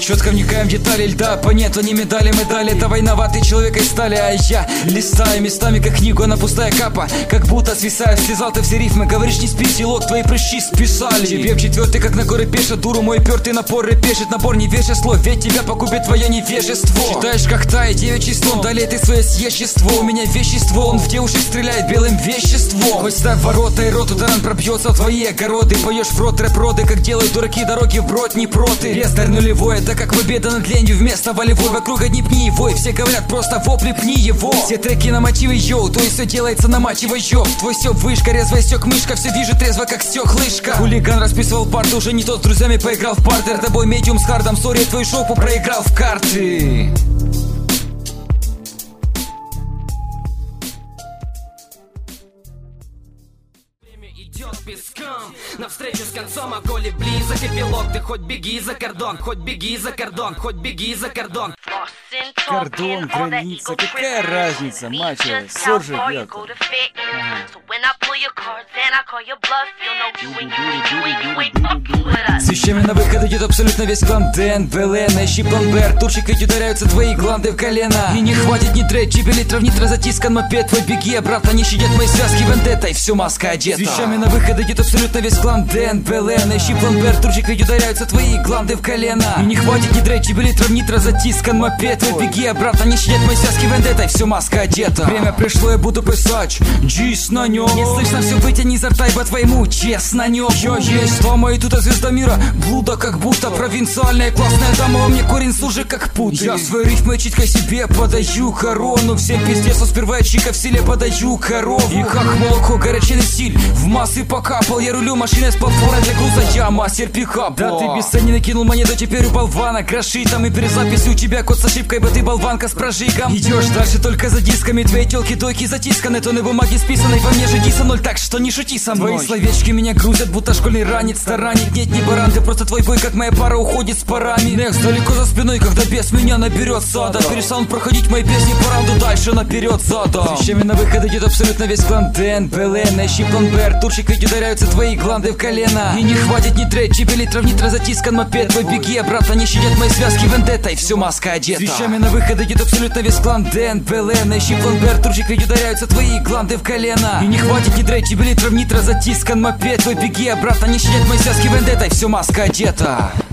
Четко вникаем в детали льда, по нету не медали, медали. Это войноватый человек из стали, а я листаю местами, как книгу, она пустая капа. Как будто свисаю, связал ты все рифмы. Говоришь, не спи, селок, твои прыщи списали. Тебе в четвертый, как на горы пешат, дуру мой пертый напор репешит. Набор невежества, ведь тебя погубит твое невежество. Считаешь, как тает девичий сон, далее ты свое съещество. У меня вещество, он в девушек стреляет белым веществом. Хоть ставь ворота и роту, таран пробьется в твои огороды. Поешь в рот рэп-роды, как делают дураки, дороги вброд не проты. Бездарь нулевой, это как победа над ленью вместо волевой. Вокруг одни пни его, и все говорят просто вопли, пни его. Все треки на мотивы, йоу, то есть все делается на мотивы, йоу. Твой стёб вышка, резвая стёк мышка, все вижу трезво, как стёк лыжка. Хулиган расписывал парты, уже не тот с друзьями поиграл в партер. Тобой медиум с хардом, сори, твою шопу проиграл в карты. Идет песком навстречу с концом, а коли близок эпилог, ты хоть беги за кордон, хоть беги за кордон, хоть беги за кордон. Кордон, граница, какая разница, мачо, все живет. С вещами на выход идет абсолютно весь клан Дэн, БЛН, ищи план Б, Артурчик, ведь ударяются твои гланды в колено. И не хватит ни трейд, чипи литров, нитро затискан мопед. Твой беги обратно, не щадят мои связки вендетта, и всю маска одета. С вещами на выход идет абсолютно весь клан Дэн, БЛН, ищи план Б, Артурчик, ведь ударяются твои гланды в колено. И не хватит ни трейд, чипи литров, нитро затискан мопед. Твой беги обратно, не щадят мои связки вендетта, и всю маска одета. Время пришло, я буду писать джис на нем. Не слышно все, вытяни изо рта, ибо твоему честно нем. Я есть слава, и тут звезда мира, блуда как будто провинциальная классная дама, во мне корень служит как путы. Я свои рифмы читко себе подаю корону. Всем пиздец, но сперва я чика в селе подаю корову. И как молоко горячий стиль в массы покапал. Я рулю машиной с платформой для груза, я мастер пикап. Да ты бесценный накинул монету, теперь у болвана гроши там. И перезапись у тебя код с ошибкой, бо ты болванка с прожигом. Идешь дальше только за дисками, твои телки-дойки затисканы. Тоны бумаги списанной, во мне же диса ноль, так что не шути со мной. Твои словечки меня грузят, будто школьный ранец, таранит. Нет, не баран, ты просто твой бой, как моя пара уходит с парами. Некс далеко за спиной, когда бес меня наберет сада. Перестанут проходить мои песни по раунду, дальше наперед задом. С вещами на выход идет абсолютно весь клан Дэн, БЛН, ищи план Б, Артурчик, ведь ударяются твои гланды в колено. И не хватит ни трейд, чипи литров, нитро затискан мопед. Твой беги обратно, не щадят мои связки вендетта, и всю маска одета. С вещами на выход идет абсолютно весь клан Дэн, БЛН, ищи план Б, Артурчик, ведь ударяются твои гланды в колено. И не хватит ни трейд, чипи литров, нитро затискан мопед. Твой беги обратно, не щадят мои связки вендетта, и всю маска одета.